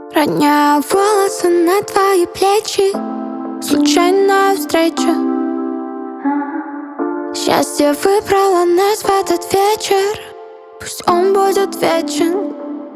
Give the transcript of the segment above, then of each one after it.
Роняю волосы на твои плечи. Случайная встреча. Счастье выбрало нас в этот вечер. Пусть он будет вечен.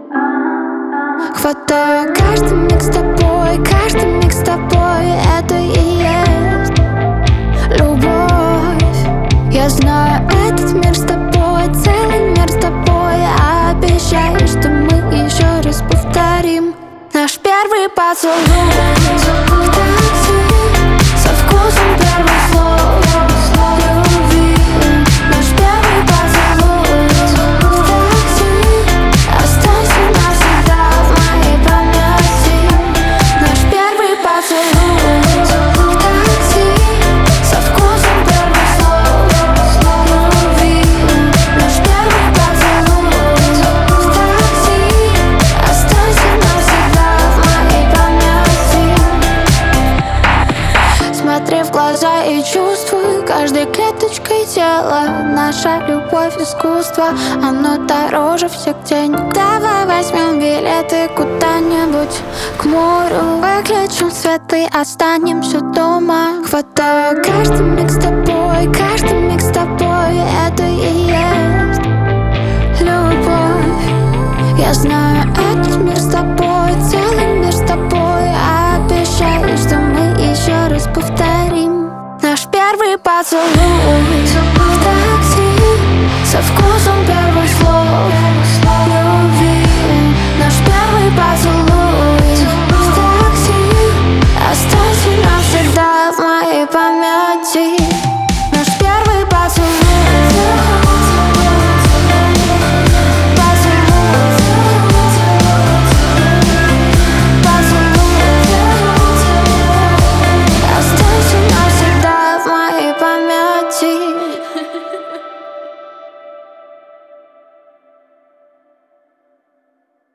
Хватаю каждый миг с тобой, каждый миг с тобой. Это и есть любовь. Я знаю этот мир с тобой, целый мир с тобой. Я обещаю, что мы еще раз повторим наш первый поцелуй в такси, со вкусом первых слов любви. Наш первый поцелуй в такси, останься навсегда в моей памяти. Наш первый поцелуй в такси, со вкусом первых слов любви. Наш первый поцелуй в такси, останься навсегда в моей памяти. Смотри в глаза и чувствуй каждой клеточкой тела. Наша любовь искусство, оно дороже всех денег. Давай возьмем билеты куда-нибудь к морю, выключим свет и останемся дома. Хватаю каждый миг с тобой, каждый миг с тобой. Это и есть любовь. Я знаю этот мир с тобой, целый мир с тобой. Обещаю, что мы еще раз повторим наш первый поцелуй в такси, со вкусом